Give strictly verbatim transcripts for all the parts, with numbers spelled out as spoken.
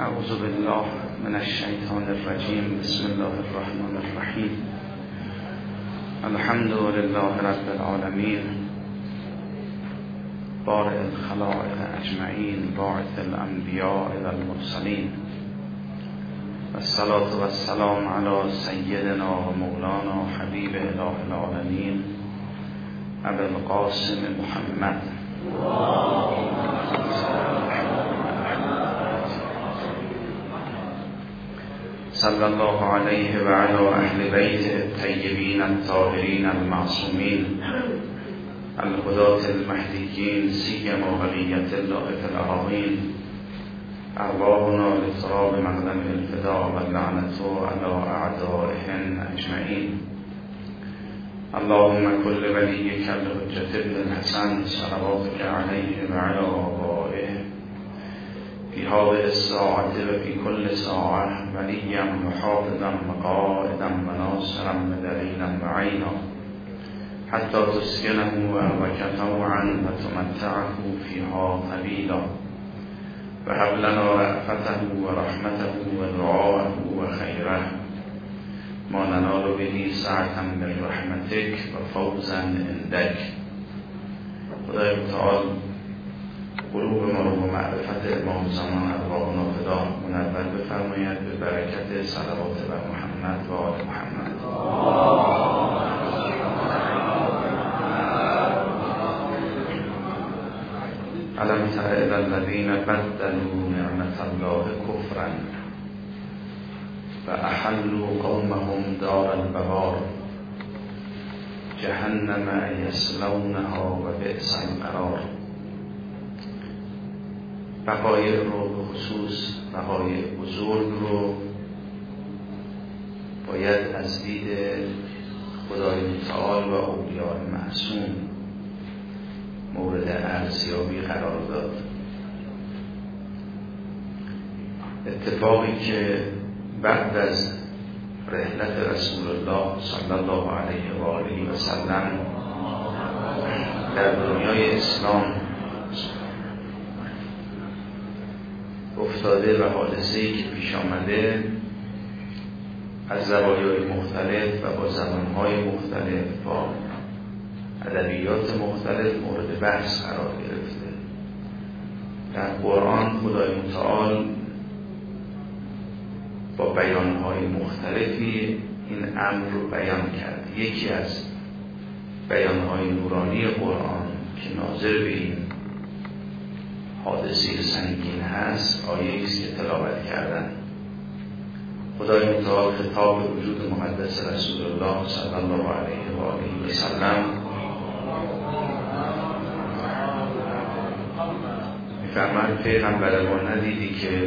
اعوذ بالله من الشیطان الرجیم. بسم الله الرحمن الرحیم. الحمد لله رب العالمین، بارئ الخلائق اجمعین، باعث الانبیاء والمرسلین، والصلاة والسلام علی سیدنا و مولانا حبیب اله العالمین ابی القاسم محمد صلی الله علیه و علی اهل بیت الطیبین الطاهرین المعصومین الهداة المهدیین، سیما ولیة الله فی الأراضین، ارواحنا لتراب مقدم الفداء و اللعنة علی اعدائهم اجمعین. اللهم كل وليك الحجة ابن الحسن صلواتك عليه وعلى آبائه في هذه الساعة وفي كل ساعة وليا محافظا وقائدا وناصرا ودليلا وعينا حتى تسكنه أهلك طوعا وتمتعه فيها طويلا، وهب لنا رأفته ورحمته ودعاءه وخيره ما ننال به سعة من رحمتك وفوزا عندك. خدای متعال قلوب ما رو با معرفت امام زمان ارواحنا فدا منور بفرماید به برکت صلوات بر محمد و آل محمد. الم تر الی الذین بدلوا نعمت الله کفرا و احلوا قومهم دار البوار جهنم یصلونها و بئس القرار. وقایع رو به خصوص وقایع بزرگ رو باید از دید خدای متعال و اولیاء معصوم مورد ارزیابی قرار داد. اتفاقی که بعد از رحلت رسول الله صلی الله علیه و آله و سلم در دنیای اسلام افتاده و حادثه‌ای که پیش آمده از زوایای مختلف و با زبانهای مختلف با ادبیات مختلف مورد بحث قرار گرفته. در قرآن خدای متعال با بیانهای مختلفی این امر رو بیان کرد. یکی از بیانهای نورانی قرآن که ناظر به این حادثه سنگین هست آیه‌ای است که تلاوت کردن. خدای متعال خطاب وجود مقدس رسول الله صلی الله علیه و آله و سلم می‌فرماید پیغمبر ما ندیدی که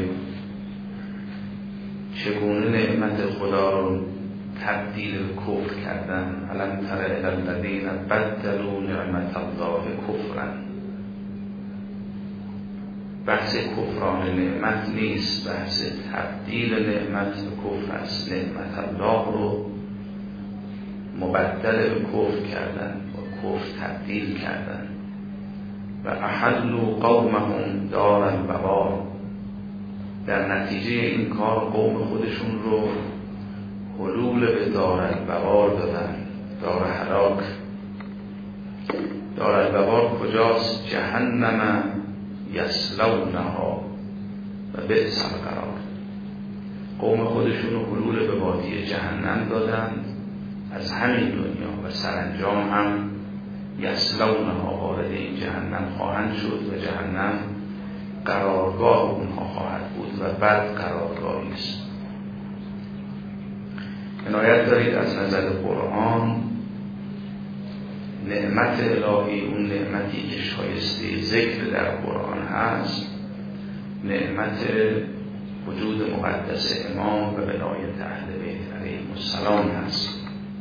چگونه نعمت خدا رو تبدیل به کفر کردن؟ الم تر الی الذین بدلوا نعمت الله کفرا. بحث کفران نعمت نیست، بحث تبدیل نعمت به کفر است. نعمت الله رو مبدل به کفر کردن و کفر تبدیل کردن. و احلوا قومهم دار البوار. در نتیجه این کار قوم خودشون رو حلول به دار البوار دادن. دار هلاک. دار البوار کجاست؟ جهنم یصلونها و بئس القرار. قوم خودشون رو حلول به وادی جهنم دادند از همین دنیا و سرانجام هم یصلونها وارد این جهنم خواهند شد و جهنم قرارگاه اونها خواهد بود و بعد قرارگاهی است. عنایت دارید از نظر قرآن نعمت الهی، اون نعمتی که شایسته ذکر در قرآن هست، نعمت وجود مقدس امام و ولایت اهل بیت علیهم السلام هست.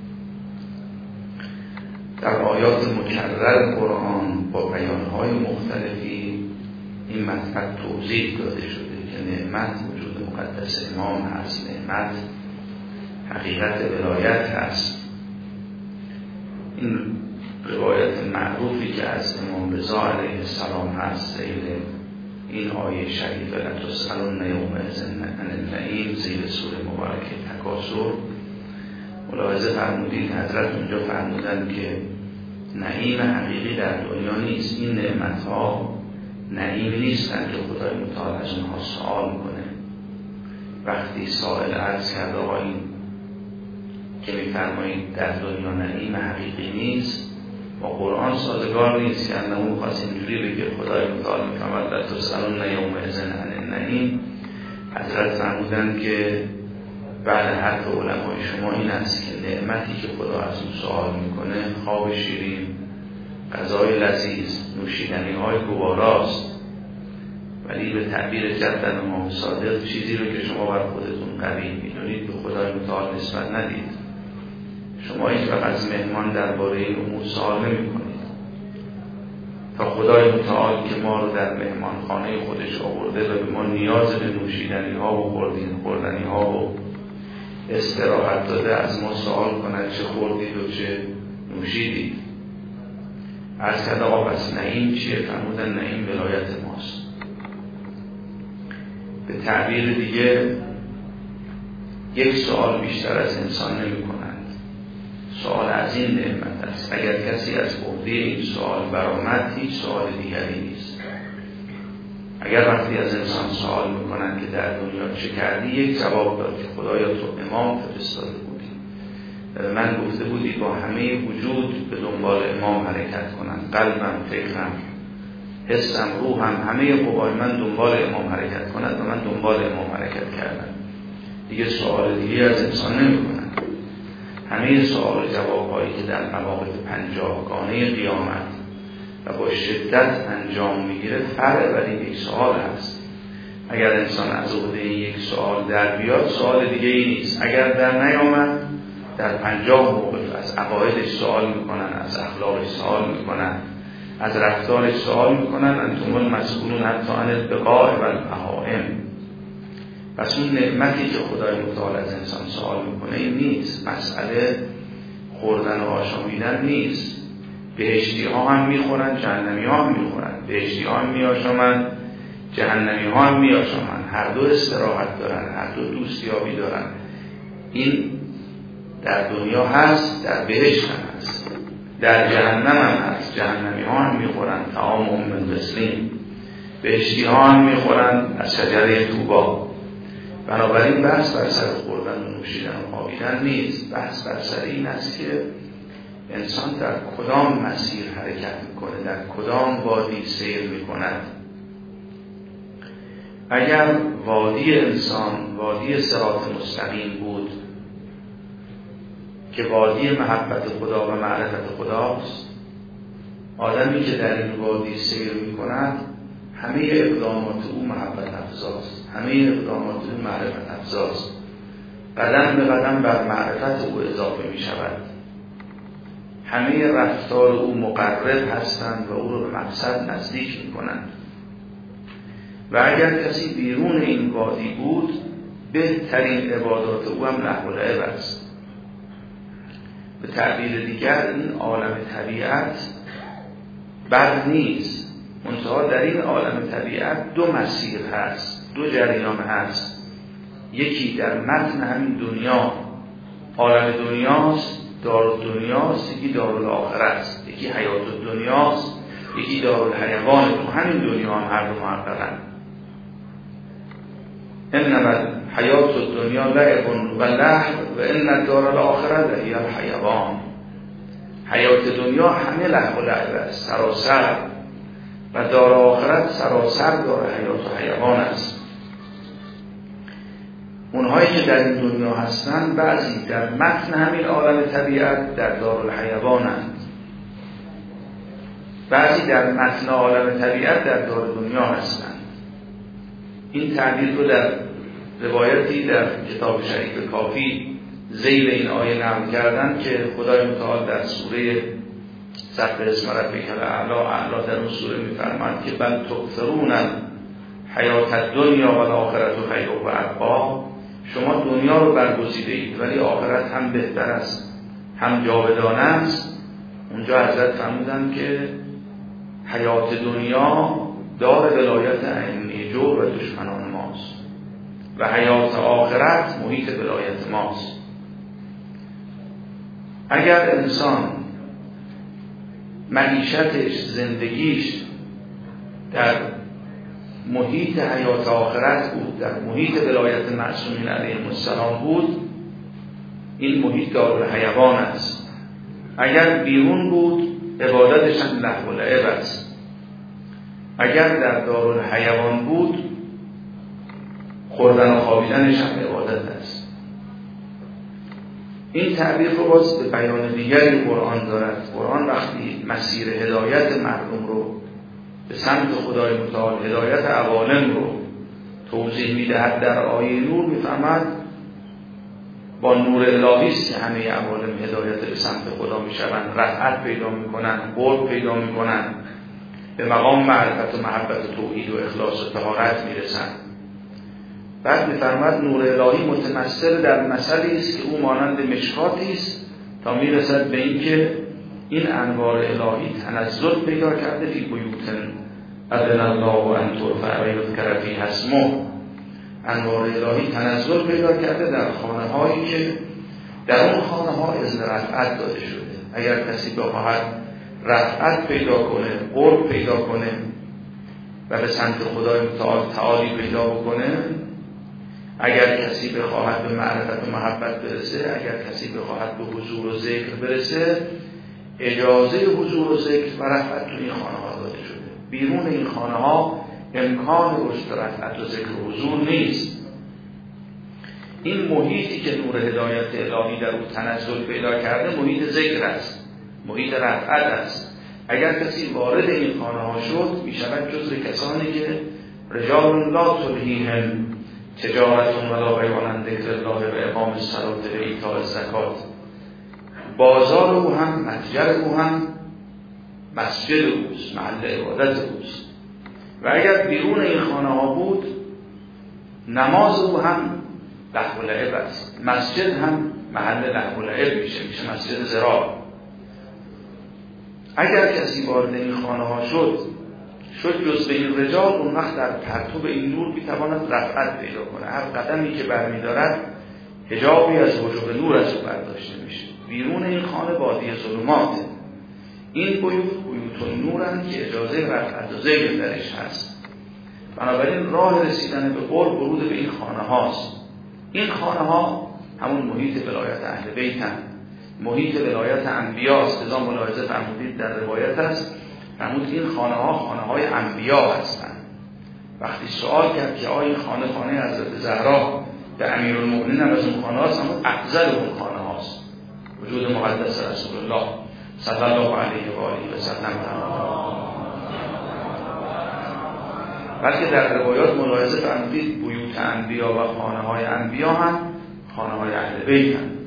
در آیات مکرر قرآن با بیانهای مختلفی این مطلب توضیح داده شده که نعمت وجود مقدس امام هست، نعمت حقیقت ولایت هست. این روایت معروفی که از امام رضا علیه السلام هست، سید این آیه شریفه لتسألن یومئذ عن النعیم زیر سوره مبارکه تکاثر، ملاحظه فرمودید حضرت اونجا فرمودن که نعیم حقیقی در دنیا نیست. این نعمت ها نعیم نیستن که خدای متعال از اونها سوال کنه. وقتی سائل عرض کرده آقا این که میفرمایید در دنیا نعیم حقیقی نیست، با قرآن سازگار نیست که انه میخواست اینجوری بگه خدای متعال میفرماید لتسألن یومئذ عن النعیم. حضرت فرمودن که بعد حرف علمای شما این است که نعمتی که خدا از اون سوال میکنه خواب شیرین، غذای لذیذ، نوشیدنی های گواراست، ولی به تعبیر جدن امام صادق چیزی رو که شما بر خودتون قوی میدونید به خدای متعال نسبت ندید. شما هیچ وقت از مهمان درباره این امور سوال نمی کنید تا خدای متعال که ما رو در مهمان خانه خودش آورده و به ما نیاز به نوشیدنی ها و خوردنی ها و استراحت داده از ما سوال کنند چه خوردید و چه نوشیدید. از کده آقا بس نعیم چیه؟ فرمودن نعیم ولایت ماست. به تعبیر دیگه یک سوال بیشتر از انسان نمی کنند. سوال از این نعمت است. اگر کسی از عهده این سوال برآمد هیچ سوال دیگری نیست. اگر وقتی از انسان سوال میکنن که در دنیا چه کردی، یک جواب داد که خدایا تو امام فرستاده بودی، من گفته بودی با همه وجود به دنبال امام حرکت کنن، قلبم، فکرم، حسم، روحم، همه قوای من دنبال امام حرکت کنند و من دنبال امام حرکت کردم. دیگه سوال دیگه از انسان نمیکنن. همه سوال و جوابهایی که در مواقف پنجاهگانه قیامت و با شدت انجام میگیره فرع بر این یک سوال هست. اگر انسان از عهده یک سوال در بیاد سوال دیگه ای نیست. اگر در نیامد در پنجاه موقف از عقایدش سوال میکنن، از اخلاقش سوال میکنن، از رفتارش سوال میکنن. انتم المسئولون حتی عن البقاء و البهائم. پس اون نعمتی که خدای متعال از انسان سوال میکنه این نیست. مسئله خوردن و آشامیدن نیست. بهشتی ها هم میخورن، جهنمی ها هم میخورن. بهشتی ها هم میآشامن، جهنمی ها هم میآشامن. هر دو استراحت دارن، هر دو دوستیابی دارن. این در دنیا هست، در بهشت هم هست، در جهنم هم هست. جهنمی ها هم میخورن طعام ام المسلمین، بهشتی ها هم میخورن از شجره طوبی. بنابراین بحث بر سر خوردن و نوشیدن و خوابیدن نیست. بحث بر سر این است که انسان در کدام مسیر حرکت میکنه، در کدام وادی سیر میکند. اگر وادی انسان وادی صراط مستقیم بود که وادی محبت خدا و معرفت خداست، آدمی که در این وادی سیر میکند همه اقدامات او محبت افزاست، همه اقدامات او معرفت افزاست. قدم به قدم بر معرفت او اضافه می شود. همه رفتار او مقرب هستند و او رو به مقصد نزدیک می کنند. و اگر کسی بیرون این وادی بود، بهترین عبادات او هم لهو و لعب است. به تعبیر دیگر این عالم طبیعت بد نیست، منتها در این عالم طبیعت دو مسیر هست، دو جریان هست. یکی در متن همین دنیا، عالم دنیاست، دار دنیاست، یکی دار الاخره است. یکی حیات دنیاست، یکی دار الحیوان. تو همین دنیا هم هر دو محققن. انما حیات دنیا لعب و لهو و ان دار الاخره هی الحیوان. حیات دنیا همه لهو و لعب است، سراسر، و دار آخرت سراسر دار حیات و حیوان است. اونهایی که در این دنیا هستند بعضی در متن همین عالم طبیعت در دار الحیوانند، بعضی در متن عالم طبیعت در دار دنیا هستند. این تعبیر رو در روایتی در کتاب شریف کافی ذیل این آیه نقل کردن که خدای متعال در سوره سبح اسم ربک الاعلی اعلی در اون سوره می‌فرماید که بل تؤثرون حیات الدنیا و الاخرة خیر و ابقی. شما دنیا رو برگزیده اید ولی آخرت هم بهتر است، هم جاودانه است. اونجا حضرت فرمودن که حیات دنیا دار ولایت عینی جور و دشمنان ماست و حیات آخرت محیط ولایت ماست. اگر انسان معیشتش، زندگیش در محیط حیات آخرت بود، در محیط ولایت معصومین علیهم السلام بود، این محیط دارالحیوان است. اگر بیرون بود عبادتش هم لهو و لعب است. اگر در دارالحیوان بود خوردن و خوابیدنش هم عبادت است. این تعبیر رو باز به بیان دیگری قرآن دارد. قرآن وقتی مسیر هدایت مردم رو به سمت خدای متعال، هدایت عوالم رو توضیح میدهد در آیه نور، میفهمد با نور الهی است که همه عوالم هدایت به سمت خدا میشوند، رفعت پیدا میکنند، قرب پیدا میکنند، به مقام معرفت و محبت و توحید و اخلاص و طهارت میرسند. بعد میفرماد نور الهی متمثل در مثلی است که او مانند مشکاتی است تا میرسد به این که این انوار الهی تنزل پیدا کرده فی بیوتن اذن الله ان ترفع و یذکر فیها اسمه. انوار الهی تنزل پیدا کرده در خانه هایی که در اون خانه ها اذن رفعت داده شده. اگر کسی بخواهد رفعت پیدا کنه، قرب پیدا کنه و به سمت خدای متعال تعالی پیدا بکنه، اگر کسی بخواهد به معرفت و محبت برسه، اگر کسی بخواهد به حضور و ذکر برسه، اجازه حضور و ذکر و رفعت تو این خانه ها داده شده. بیرون این خانه ها امکان رشد و رفعت و ذکر و حضور نیست. این محیطی که نور هدایت الهی در او تنزل پیدا کرده محیط ذکر است، محیط رفعت است. اگر کسی وارد این خانه ها شد میشود جزو کسانی که رجال لا تلهیهم تجارت ولا بیع عن ذکر الله و اقام الصلاة و ایتاء الزکات. بازار او هم، متجر او هم مسجد اوست، محل عبادت اوست. و اگر بیرون این خانه ها بود نماز او هم لهو و لعب است، مسجد هم محل لهو و لعب میشه، میشه مسجد ضرار. اگر کسی وارد این خانه ها شد شد جز به این رجال، اون وقت در پرتو این نور میتواند رفعت پیدا کنه. هر قدمی که برمیدارد حجابی از وجوه نور از او برداشته میشه. بیرون این خانه وادی ظلماته. این بیوت بیوت نورند که اجازه رفعت و ذکر درش هست. بنابراین راه رسیدن به قرب ورود به این خانه هاست. این خانه ها همون محیط ولایت اهل بیتن، محیط ولایت انبیاست. لذا ملاحظه فرمودید در روایت است فرمود این خانه ها خانه های انبیا هستند. وقتی سوال کرد که آیا این خانه خانه حضرت زهرا به امیرالمؤمنین هم از اون خانه هاست، همون افضل اون خانه هاست، وجود مقدس رسول الله صلی الله علیه و آله و سلم. بلکه در روایات ملاحظه فرمودید بیوت انبیا و خانه های انبیا هم خانه های اهل بیت هم.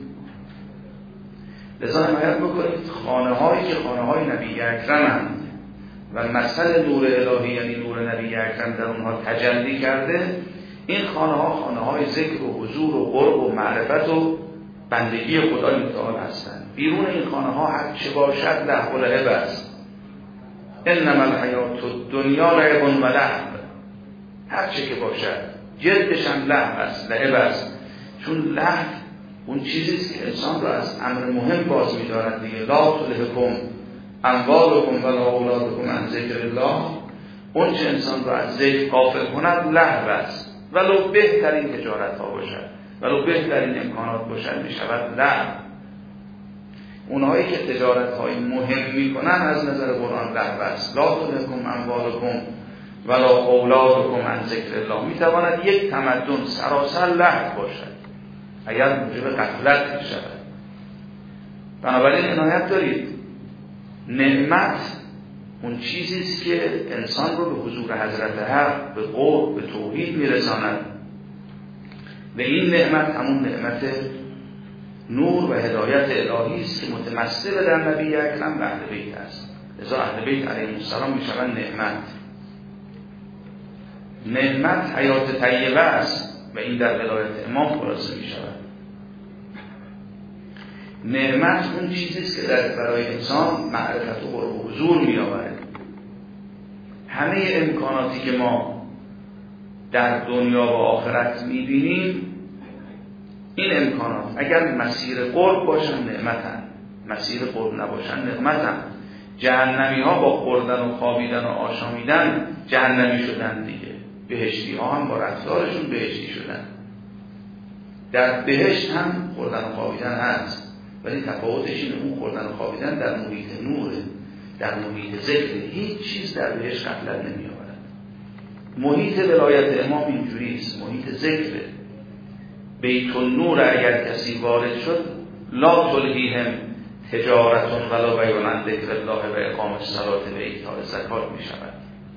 لذا حمایت بکنید خانه هایی که خانه های نبی اکرم هم و مثل نور الهی یعنی نور نبی اکرم در اونها تجلی کرده، این خانه ها خانه های ذکر و حضور و قرب و معرفت و بندگی خدای متعال هستند. بیرون این خانه ها هر چه باشد لهو و لعب است. انما الحیات الدنیا لعب و لهو. هر چه که باشد جدش هم لهو است، لعب است. چون لهو اون چیزی است که انسان را از امر مهم باز می‌دارد دیگه. لا تلهکم اموالکم ولا اولادکم عن ذکر الله. اون چه انسان را از ذکر غافل کند لهو است، ولو بهترین تجارت ها باشد، ولو بهترین امکانات باشد میشود لهو. اونهایی که تجارت های مهم میکنن از نظر قرآن لهو است. لا تلهکم اموالکم ولا اولادکم عن ذکر الله. میتواند یک تمدن سراسر لهو باشد اگر موجب غفلت میشود. بنابراین عنایت دارید، نعمت اون چیزی است که انسان رو به حضور حضرت حق، به قرب، به توحید میرساند. و این نعمت همون نعمت نور و هدایت الهی است که متمثل در نبی اکرم و اهل بیت است. لذا اهل بیت علیهم السلام میشوند نعمت. نعمت حیات طیبه است و این در ولایت امام خلاصه میشود. نعمت اون چیزی است که در برای انسان معرفت و قرب و حضور میآورد. همه امکاناتی که ما در دنیا و آخرت میبینیم، این امکانات اگر مسیر قرب باشن نعمتن، مسیر قرب نباشن نقمتن. جهنمی ها با خوردن و خوابیدن و آشامیدن جهنمی شدن دیگه، بهشتی ها هم با رفتارشون بهشتی شدن. در بهشت هم خوردن و خوابیدن هست، ولی تفاوتش اینه اون خوردن و خوابیدن در محیط نوره، در محیط ذکر. هیچ چیز در بهشت غفلت نمی آورد. محیط ولایت امام اینجوریست، محیط ذکره. بیت النور اگر کسی وارد شد، لا تلهیهم تجارتون ولا بیع عن ذکر الله و اقام الصلاة و ایتاء الزکات می شود.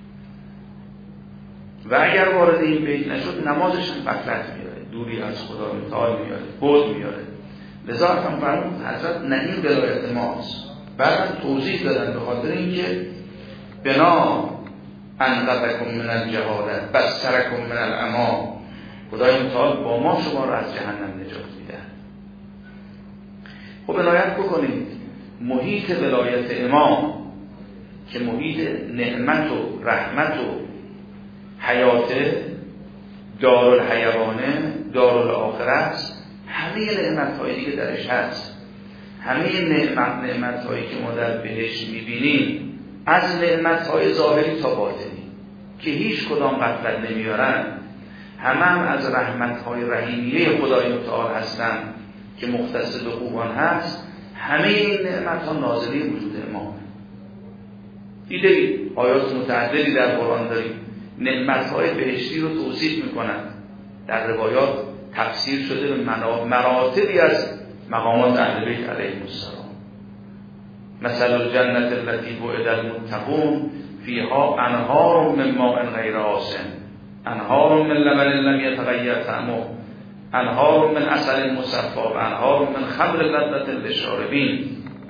و اگر وارد این بیت نشد، نمازش هم غفلت میاره، دوری از خدا متعال میاره، بود میاره. لذا هم فرمود حضرت نه این ولایت ماست. بعدم توضیح دادن به خاطر اینکه بنا انقذکم من الجهالت بصرکم من العمی، خدای متعال با ما شما را از جهنم نجات میده. خب عنایت بکنید محیط ولایت امام که محیط نعمت و رحمت و حیات دارالحیوانه، دارالآخرت، همه نعمت‌های دیگه درش هست. همه نعمت نعمت‌هایی که ما در بهشت می‌بینیم، از نعمت‌های ظاهری تا باطنی که هیچ کدام غفلت نمیارن، همه هم از رحمت‌های رحیمیه خدای متعال هستن که مختص به خوبان هست. همه این نعمت‌ها نازلی وجود امام. دیدید آیات متعددی در قرآن داریم نعمت‌های بهشتی رو توصیف می‌کنند. در روایات تفسیر شده به مراتبی از مقامات اهل بیت علیهم السلام. مثل الجنة التي وعد المتقون فيها انهار من ماء غیر آسن انهار من لبن لم يتغیر طعمه انهار من عسل مصفى انهار من خمر لذة للشاربین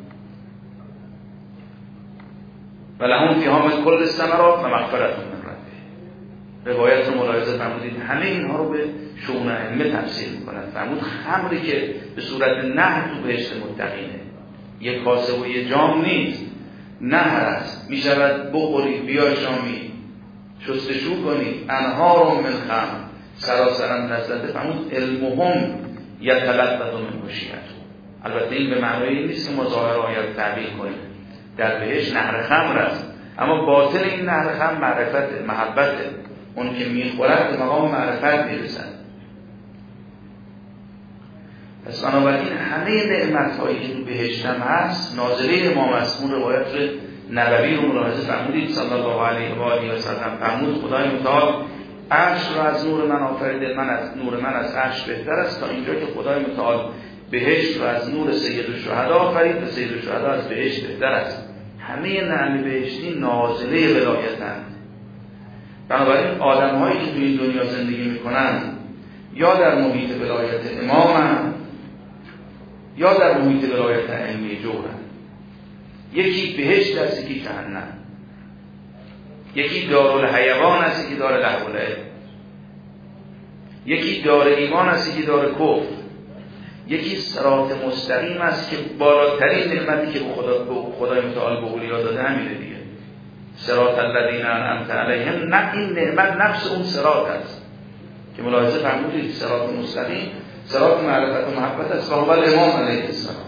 ولهم فيها من كل الثمرات و مغفرة من ربهم. روایت رو ملاحظه فرمودید، همه اینها رو به شؤون ائمه تفسیر می‌کنند. فرمود خمری که به صورت نهر تو بهشت متقینه، یک کاسه و یک جام نیست، نهر است، میشود بخورید، بیاشامید، شستشو کنید. انهار من خمر، سراسرم لذت. فرمود علمهم یتلذذ من خشیته. البته این به معنای این نیست که ما ظاهر آیات تعبیر کنیم. در بهشت نهر خمر است، اما باطن این نهر خمر معرفت، محبت. اون که میخورد به مقام معرفت میرسد. پس بنابراین همه نعمت هایی که تو بهشت هم هست نازله امام است. اون روایت نبوی رو ملاحظه فرمودید صلی الله علیه و آله و سلم. فرمود خدای متعال عرش رو از نور من آفریده، من از نور من از عرش بهتر است، تا اینجا که خدای متعال بهشت رو از نور سید الشهدا آفرید و سید الشهدا از بهشت بهتر است. همه نعم بهشتی نازله ولایتند. بنابراین آدم هایی که توی این دنیا زندگی میکنن یا در محیط ولایت امام یا در محیط ولایت ائمه جورن. یکی بهشت است، یکی جهنم. یکی دارالحیوان است، یکی دار لهوله. یکی دار ایمان است، یکی دار کفر. یکی صراط مستقیم است که بالاترین نعمتی که به خدا خدای متعال به اولیا داده همینه دیگه. صراط الذین انعمت علیهم، نه این نعمت نفس اون صراط است که ملاحظه فرمودید صراط مستقیم صراط معرفت و محبت است. و هو الامام علیه السلام،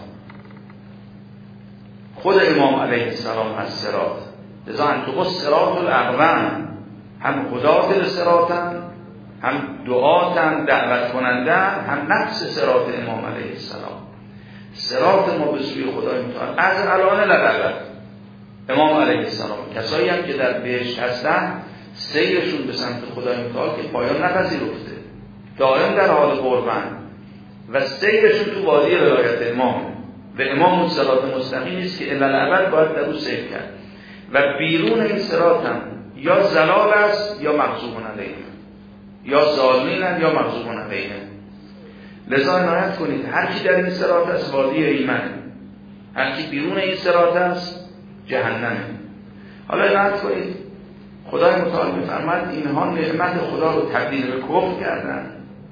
خود امام علیه السلام از صراط. لذا انتقو صراط الاقوام، هم خدات صراطن، هم دعاتن، دعوت کنندن، هم نفس صراط امام علیه السلام. صراط ما به سوی خدای متعال از الان لبعد. امام علیه السلام کسایی هم که در بهشت هستن سیرشون به سمت خدای متعال که پایان نپذیرفته، دائم در حال قربان و سیرشون تو وادی ولایت امام و امام اون صراط مستقیم است که الالعبد باید در او سیر کرد. و بیرون این صراط هم یا زلال است یا مغضوب علیهم، یا ظالمین یا مغضوب علیهم. لذا عنایت کنید هر کی در این صراط است وادی ایمنه، هر کی بیرون این صراط است جهنمه. حالا عنایت کنید خدای متعال می‌فرماید اینها نعمت خدا رو تبدیل به کفر کردن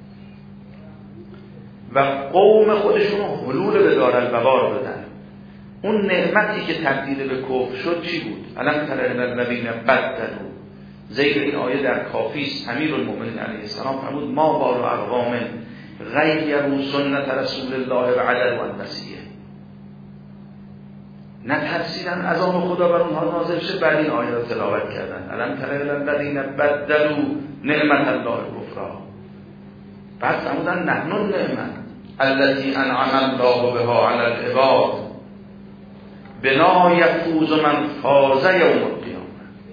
و قوم خودشون رو حلول به دارالبوار دادن. اون نعمتی که تبدیل به کفر شد چی بود؟ الم تر الی الذین بدلوا ذکر این آیه در کافی است. امیرالمؤمنین علیه السلام فرمود ما بال اقوام غیروا سنت رسول الله و عدلوا النسیه. نترسیدن عذاب خدا بر اونها نازل شه، بعد این آیه را تلاوت کردن. الم تر الی الذین بدلوا نعمت الله کفرا. بعد فرمودن نحن النعمت التي انعم الله بها علی العباد بنا یفوز من فاز یوم القیامه.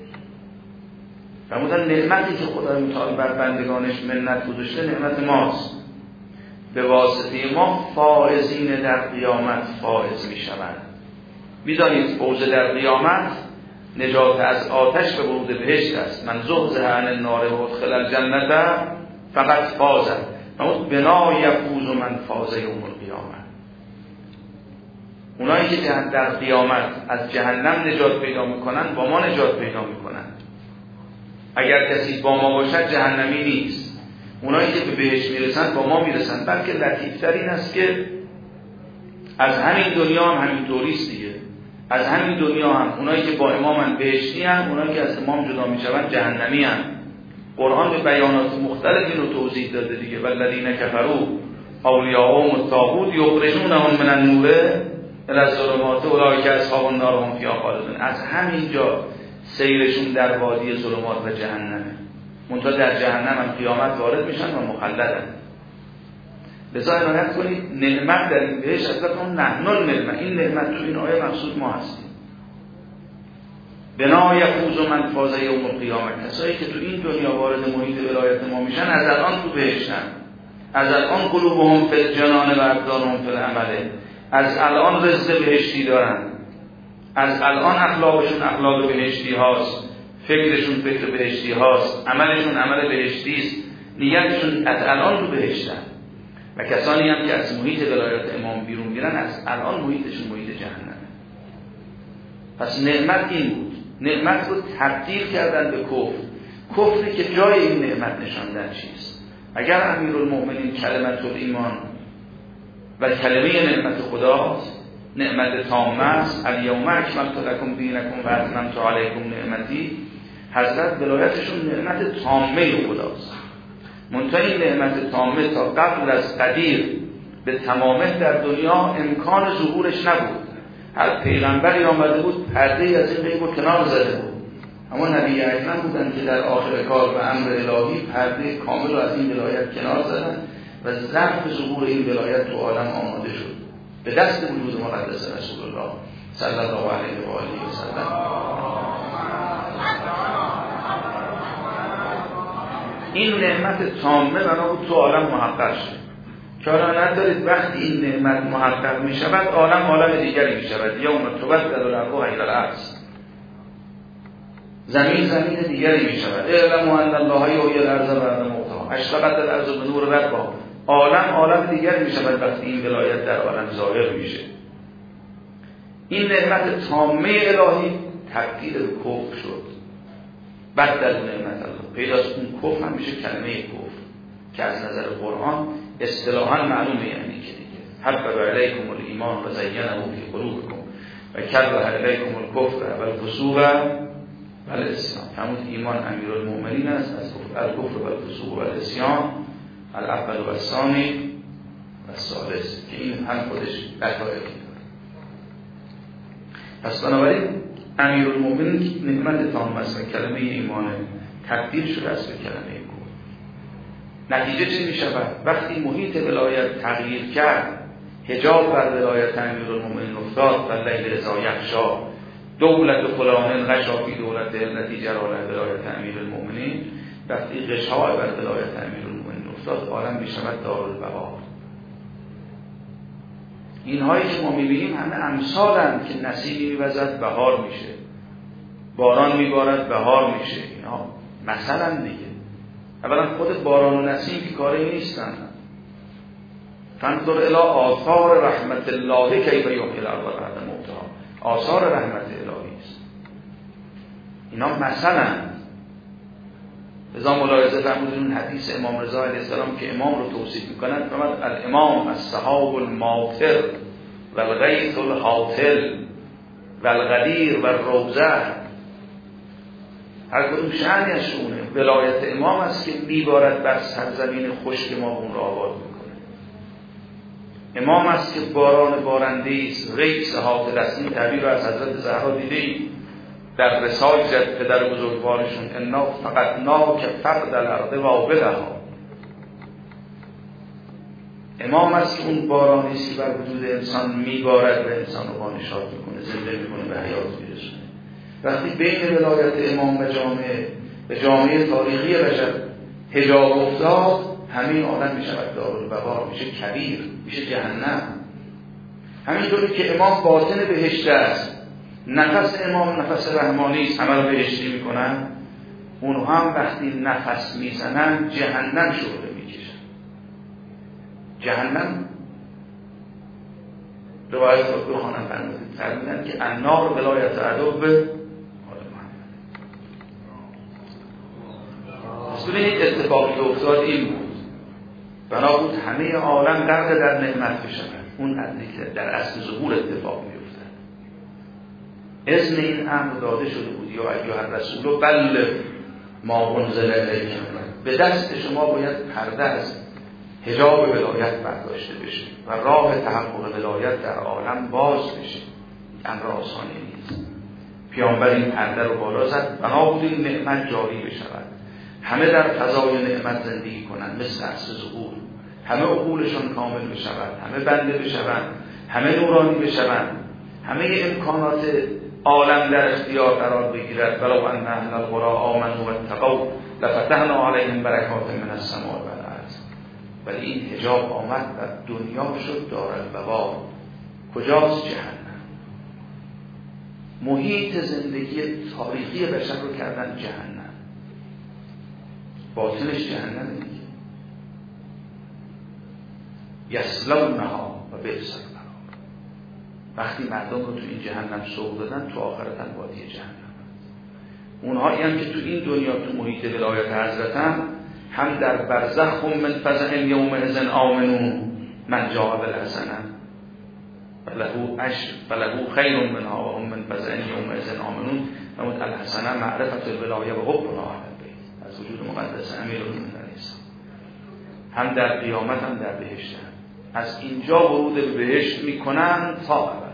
فرمودن نعمتی که خدای متعال بر بندگانش منت گذاشته نعمت ماست، به واسطه ما فائزین در قیامت فائز می شوند. می‌دانید فوز در قیامت نجات از آتش به ورود بهشت است. من زحزح عن النار و ادخل الجنة فقط فاز. اما بنا یفوز من فاز یوم القیامه. اونایی که در قیامت از جهنم نجات پیدا میکنن با ما نجات پیدا میکنن. اگر کسی با ما باشد جهنمی نیست. اونایی که به بهشت میرسن با ما میرسن. بلکه لطیفتر این است که از همین دنیا هم همین طوریست دیگه. از همین دنیا هم اونایی که با امامن بهشتی هم، اونایی که از امام جدا میشون جهنمی هم. قرآن به بیانات مختلف اینو توضیح داده دیگه. والذین کفروا اولیاءهم الطاغوت یخرجونهم من النور الی الظلمات اولئک اصحاب النار هم فیها خالدون. از همین جا سیرشون در وادی ظلمات و جهنمه. منتها در جهنم هم قیامت وارد میشن و مخلدن. لذا عنایت کنید نعمت در این بهشت از اون نحن النعمت. این نعمت تو این آیه مقصود ما هستیم. بنا یفوز من فاز یوم القیامه. کسایی که تو این دنیا وارد محیط ولایت ما میشن از الان تو بهشتن. از الان قلوبهم فی الجنان و ابدانهم فی العمل. از الان رزق بهشتی دارن. از الان اخلاقشون اخلاق بهشتی هاست، فکرشون فکر بهشتی هاست، عملشون عمل بهشتی است، نیتشون از الان تو بهشتن. و کسانی هم که از محیط ولایت امام بیرون میرن از الان محیطشون محیط جهنمه. پس نعمت این بود. نعمت رو تبدیل کردن به کفر. کفری که جای این نعمت نشاندن چیست؟ اگر امیرالمؤمنین کلمت الایمان و کلمه نعمت خداست، نعمت تامه است، الیوم اکملت لکم دینکم و اتممت علیکم نعمتی، حضرت ولایتشون نعمت تامه خداست. منتها این نعمت تامه تا قبل از قدیر به تمامه در دنیا امکان ظهورش نبود. هر پیغمبری آمده بود پرده از این غیب کنار زده بود، اما نبی اکرم بودن که در آخر کار به امر الهی پرده کامل از این ولایت کنار زدن و ظرف ظهور این ولایت تو عالم آماده شد به دست وجود مقدس رسول الله صلی الله علیه و آله و سلم. این نعمت تامه بنا بود تو عالم محقق شد. که حالا ندارید وقتی این نعمت محقق می شود عالم عالم دیگری می شود. یوم تبدل الارض غیر الارض. زمین زمین دیگری می شود. اعلموا ان الله یحیی الارض بعد موتها اشرقت الارض بنور ربها. عالم عالم دیگری می شود وقتی این ولایت در عالم ظاهر میشه. این نعمت تامه الهی تبدیل به کفر شد. بدل نعمت الله. پیداست اون کفر هم میشه کلمه کفر که از نظر قرآن اصطلاحاً معلومه یعنی که دیگه حبب علیکم الایمان و زینه فی قلوبکم و کره علیکم الکفر و الفسوق و العصیان. همون ایمان امیرالمؤمنین است از الکفر و الفسوق و العصیان، الاول و الثانی و الثالث، که این هم خودش لطایفی داره. پس بنابراین امیرالمؤمنین نعمت تام است و کلمه ایمان تبدیل شده است به کلمه کفر. نتیجه چه می شود؟ وقتی محیط ولایت تغییر کرد، حجاب بر ولایت امیرالمؤمنین افتاد و لیل اذا یغشی دولت فلان غشا فی دولت التي جرى ولایت امیرالمؤمنین، وقتی غشا بر ولایت امیرالمؤمنین افتاد عالم می شود دارالبقا. اینهایی که ما می بینیم همه امثالند که نسیمی می وزد بهار میشه، باران می بارد بهار میشه. اینا مثلا دیگه اولا خود باران و نسیم که کاری نیستن. فانظر الی آثار رحمت الله کیف یحیی الارض بعد موتها. آثار رحمت الهی است. اینا مثلا رضا ملاحظه فرمودن اون حدیث امام رضا علیه السلام که امام رو توصیف میکنند، فرمود الامام السحاب الماطر و الغیث الحاطل و الغدیر و الروضه. هر کدوم شأنی از شونه. ولایت امام است که میبارد بر سرزمین خشک ما اون را آباد میکنه. امام است که باران بارنده است، ریس حاصل است. این تعبیر رو از حضرت زهرا دیدید در رسال جد پدر بزرگوارشون، انا فقط نا که فرد الارض وابلها. امام است که اون بارانی است که بر وجود انسان میبارد و انسان رو بانشاد میکنه، زنده میکنه، به حیات میرسونه. وقتی بین ولایت امام و جامعه و جامعه تاریخی بشر حجاب افتاد، همین عالم میشود دارالبوار، میشه کبیر، میشه جهنم. همینطوری که امام باطن بهشت است، نفس امام نفس رحمانی است، همه رو بهشتی میکنن، اونها هم وقتی نفس میزنن جهنم شعله میکشن. جهنم روایت رو بخوانم فرمودید فرمودن که النار ولایت عدو به ببینید اتفاقی که افتاد این بود، بنا بود همه عالم غرق در نعمت بشن. اون که در اصل ظهور اتفاق میفته، اذن این امر داده شده بود، یا ایها الرسول بلغ ما انزل الیک، به دست شما باید پرده از حجاب ولایت برداشته بشه و راه تحقق ولایت در عالم باز بشه. امر آسانی نیست. پیامبر این پرده رو بالا زد، بنا بود این نعمت جاری بشود، همه در فضای نعمت زندگی کنند مثل اصل ظهور، همه عقولشون کامل بشوند، همه بنده بشوند، همه نورانی بشوند، همه امکانات عالم در اختیار قرار بگیرد. ولو ان اهل القری آمنوا واتقوا لفتحنا علیهم برکات من السماء والارض. ولی این حجاب آمد و دنیا شد دارالبوار. کجاست؟ جهنم. محیط زندگی تاریخی بشر رو کردن جهنم. باطنش جهنم دیگه. یصلونها و بئس القرار. وقتی مردم رو تو این جهنم سوق دادن، تو آخرتن وادی جهنم. اونهایی هم که تو این دنیا تو محیط ولایت حضرتن، هم در برزخ هم من فزع یومئذ آمنون من جاء بالحسنه فله عشر فله خیر منها و هم من فزع یومئذ آمنون. فرمود الحسنه معرفت الولایه و حب اهل بیت. از وجود مقدس امیرالمومنین هم در قیامت هم در بهشت. از اینجا ورود به بهشت میکنن تا ابد.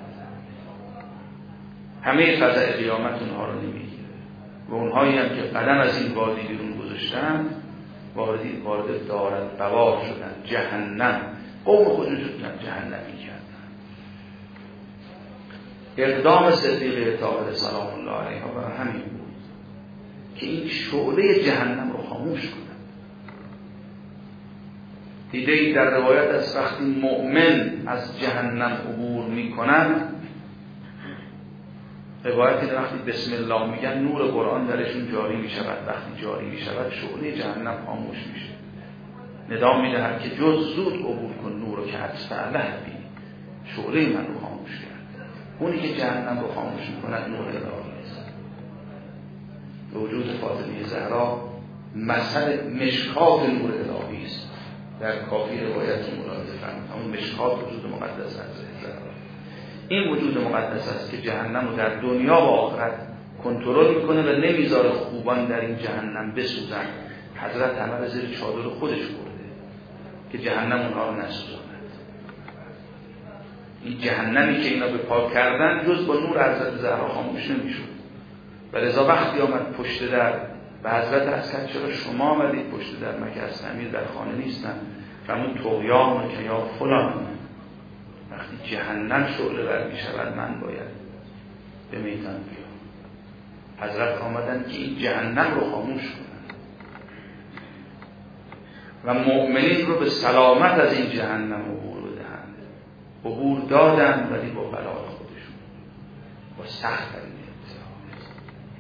همه فضع قیامت اونها رو نمیگیره و اونهایی هم که قدم از این وادی بیرون گذاشتن واردی وارد دارالبوار شدن، جهنم. قوم خودشون جهنمی کردن. اقدام صدیقه طاهره سلام الله علیها برای همین بود که این شعله جهنم رو خاموش کنن. دیده ای در روایت از وقتی مؤمن از جهنم عبور میکنن، روایتی وقتی بسم الله میگن نور قرآن درشون جاری میشود. وقتی جاری میشود شعله جهنم خاموش میشه. ندا میدهد که جز زود عبور کن نور رو که اطفاله بینی. شعله من رو خاموش کرد. اونی که جهنم رو خاموش میکند نور الهی است. به وجود فاطمه زهرا مثل مشکات نور الهی است. در کافی روایت ملاحظه فرمود همون مشکات وجود مقدس حضرت زهرا. این وجود مقدس است که جهنم رو در دنیا و آخرت کنترل میکنه و نمیذاره خوبان در این جهنم بسوزن. حضرت همه زیر چادر خودش برده که جهنم اونها رو نسوزاند. این جهنمی که اینا به پا کردن جز با نور حضرت زهرا خاموش نمیشد. و لذا وقتی آمد پشت در به حضرت عرض کرد چرا شما آمدید پشت در؟ مگه از امیر در خانه نیستن؟ فرمود طغیان که یا فلان. وقتی جهنم شعله ور می شود من باید به میدان بیام. حضرت آمدن که این جهنم رو خاموش کنن و مؤمنین رو به سلامت از این جهنم عبور بدهند. عبور دادن ولی با بلای خودشون، با سخت ترین امتحان.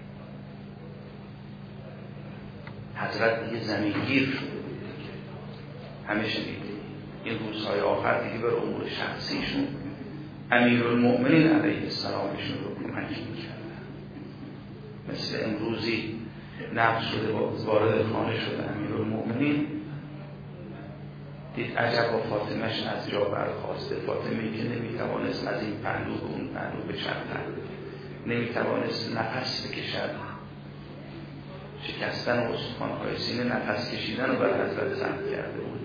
حضرت دیگه زمینگیر شده بود دیگه. همه شنیده این روزهای آخر دیگه بر امور شخصیشون امیرالمؤمنین علیه السلامشون رو کمک میکردن. مثل امروزی نقل شده وارد خانه شده امیرالمؤمنین، دید عجب و فاطمهش از جا برخواسته. فاطمه‌ای که نمیتوانست از این پهلو به اون پهلو بچرخد، نمیتوانست نفس بکشد، شکستن استخوان‌های سینه، نفس کشیدن رو بر حضرت ضبط کرده بود.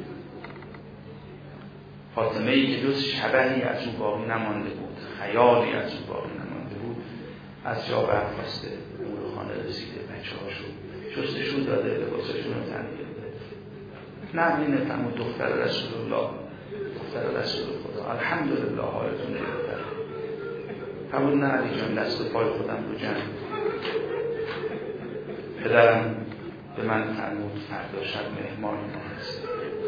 فاطمه‌ای که جز شبحی از او باقی نمانده بود، خیالی از او باقی نمانده بود، از جا برخواسته او خانه رسیده، بچه‌هاشو شستشون داده، لباساشون رو تغییر داده. نبینه تمام دختر رسول الله، دختر رسول خدا، الحمدلله حالتون بهتر. قبول نه علی جان، دست پای خودم رو جمع. پدرم به من فرمود فردا شب مهمان ما هست.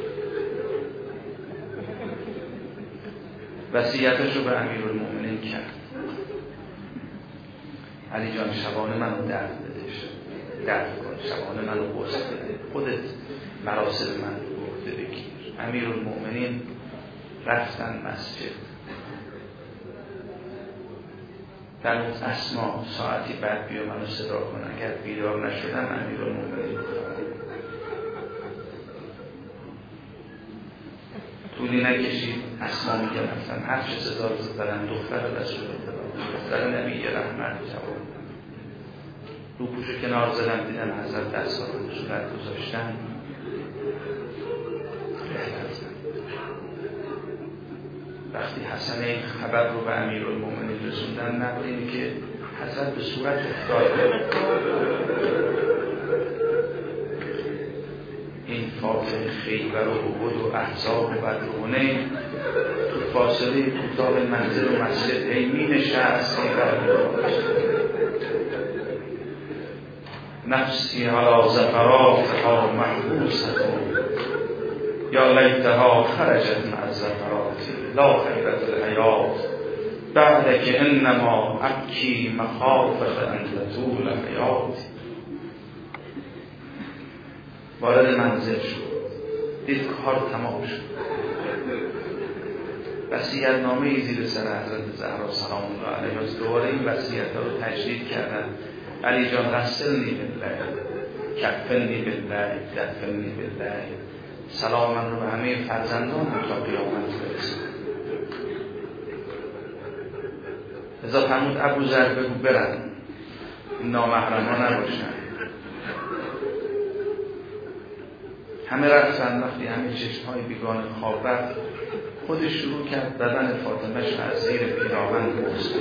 وصیتش رو به امیرالمومنین کرد. علی جان شبانه منو درد بده، درد کن، شبانه منو قرص بده، خودت مراسم من رو گفته بگیر. امیرالمومنین رفتن مسجد. در اون اسما ساعتی بعد بیا منو صدا کن، اگر بیدار نشدم امیرالمومنین طولی نکشید. اسما میگه رفتن، هر چه صدا رو زدن دختر رسول الله، دختر نبی رحمت جواب. رو پوشو کنار زدن، دیدن حضرت دست ها رو صورت گذاشتن. وقتی حسن این خبر رو به امیرالمومنین رسوندن، نقل اینه که حضرت به صورت افتاده. این فاتح خیبر و احد و احزاب و بدر و حنین تو فاصله کوتاه منزل و مسجد هی می نشست. نفسی علی زفراتها محبوستون یا لیتها خرجت مع الزفرات لا خیرت الحیات بعد که انما ابکی مخافت ان تطول حیات. وارد منزل شد، دید کار تمام شد. وصیت‌نامه زیر سر حضرت زهرا سلام الله علیها، دوباره این وصیت‌ها رو تجدید کردن. علی جان غسلنی بالله، کفنی بالله، دفنی بالله، سلام من رو به همه فرزندان تا قیامت برسون. ازا فرمود ابو ذر بگو برن، نامحرما نباشن. همه رفتن. وقتی همه چشمهای بیگانه خواب رفت، خودش شروع کرد بدن فاطمه‌ش از زیر پیراهن بوس.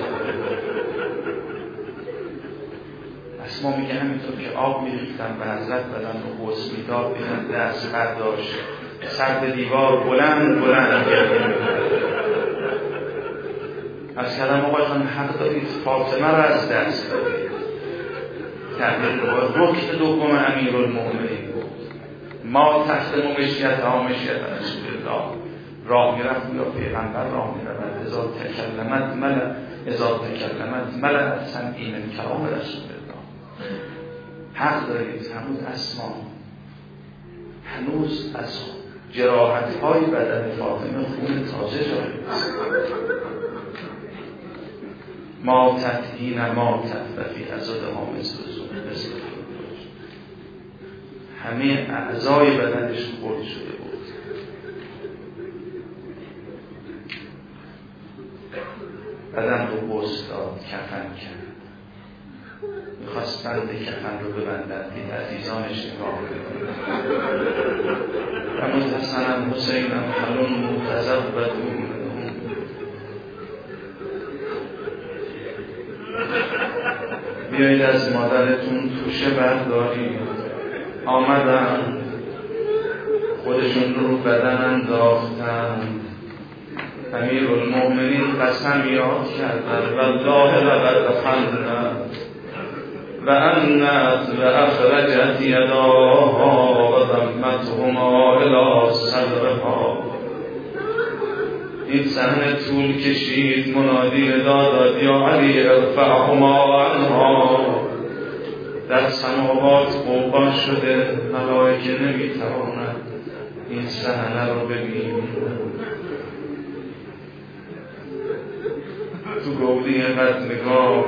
اسما میگه همینطور که آب میریختم به حضرت بدن رو بوس میداد، بیدن دست برداشت، سر به دیوار بلند بلند گرد از کلم آقا جان حق دارید فاطمه رو از دست دارید. تحلیل رو رکن دوم امیرالمومنین بود. ما تحت مشیت ها مشیت رسول الله راه میرفت یا پیغمبر راه میرفت. ازا تکلمت ملع ازا تکلمت ملع سمعی من کلام رسول الله. حق دارید. هنوز اسما هنوز از جراحت های بدن فاطمه خون تازه جاری است. ماتت هین ماتت و فی ازادها مثل مثل همه اعضای بدنش خورد شده بود. بدن رو بوس داد، کفن کرد. میخواست بند کفن رو ببندن، دید عزیزانش نگاه بکنن. و متحسنم حسینم حلون متزب بدون بیایید از مادرتون توشه بردارید. آمدن خودشون رو بدن انداختن. امیرالمومنین قسم یاد کردن والله لقد خندنا و انت و اخرجت یداها و ضمتهما الی صدرها. این صحنه طول کشید. منادی ندا داد یا علی ارفعهما عنها. در سماوات قوقا شده، ملائکه نمیتواند این صحنه رو ببینید. تو گودی قد نگاه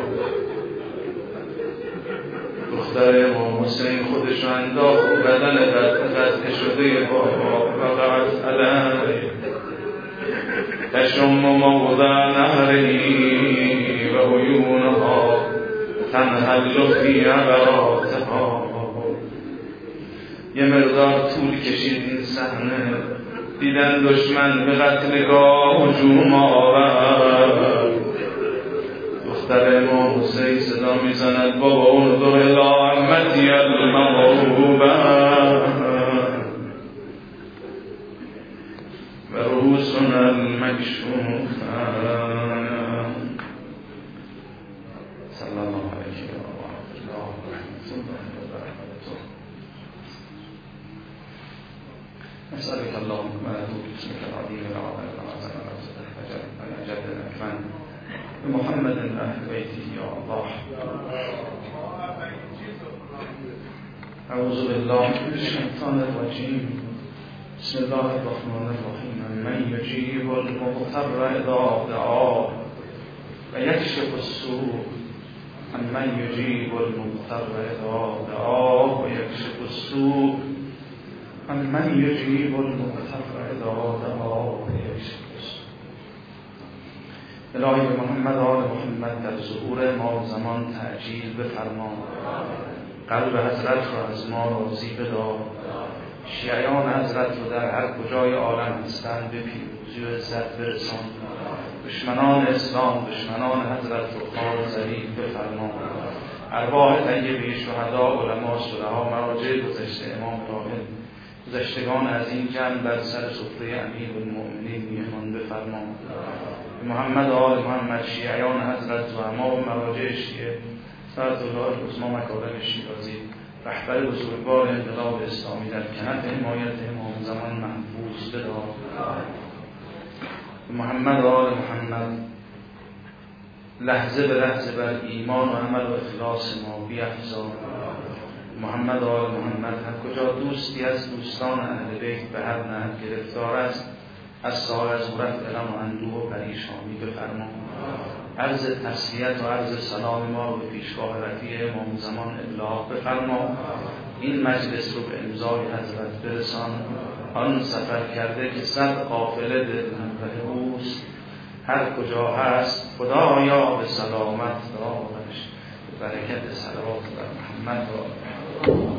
دختر امام حسین خودش رو انداخت و بدن قطع شده بابا وقعت علیه تشم موضع نهری و عیونها تنحل فی عبراتها. یه مقدار طول کشید این صحنه، دیدن دشمن به قتلگاه هجوم آورد. دختر امام حسین صدا میزند بابا انظر الی عمتی المغلوبه و رؤوسنا المکشوفه. صلی الله علیه و آله و برکاته. نسألك اللهم باسمك العظيم العظيم العظيم أن أجد الأكمل بمحمد أهل بيته يا الله. أعوذ بالله من الشيطان الرجيم. بسم الله الرحمن الرحيم. من يجيب المضطر إذا دعاه ويكشف السوء. من يجيب المضطر إذا دعاه ويكشف السوء. من يجيب المضطر إذا دعاه ويكشف السوء. الهی به محمد آل محمد در ظهور ما زمان تعجیل بفرما. قلب حضرت را از ما راضی بدار. شیعیان حضرت رو در هر کجای عالم هستند به پیروزی و عزت برسان. دشمنان اسلام، دشمنان حضرت رو خار ذلیل بفرما. ارواح طیبه شهدا، علما، صلحا، مراجع گذشته، امام راحل، گذشتگان از این جمع در سر سفره امیرالمؤمنین میهمان بفرما. محمد آل محمد شیعیان حضرت و امام مراجع شیعه سرد الله العظما مکارم شیرازی، رهبر بزرگوار انقلاب اسلامی در کنف حمایت امام زمان محفوظ بدار. محمد آل محمد لحظه به لحظه بر ایمان و عمل و اخلاص ما بیفزا. محمد آل محمد هر کجا دوستی از دوستان اهل بیت به هر نحو گرفتار است، از سال از عورت علم و اندوه و پریشانی بفرما. عرض تسلیت و عرض سلام ما رو به پیشگاه رفیع امام زمان ابلاغ بفرما. این مجلس رو به امضای حضرت برسان. آن سفر کرده که صد قافله دل همراه اوست، هر کجا هست خدایا به سلامت دارش. برکت صلوات بر محمد و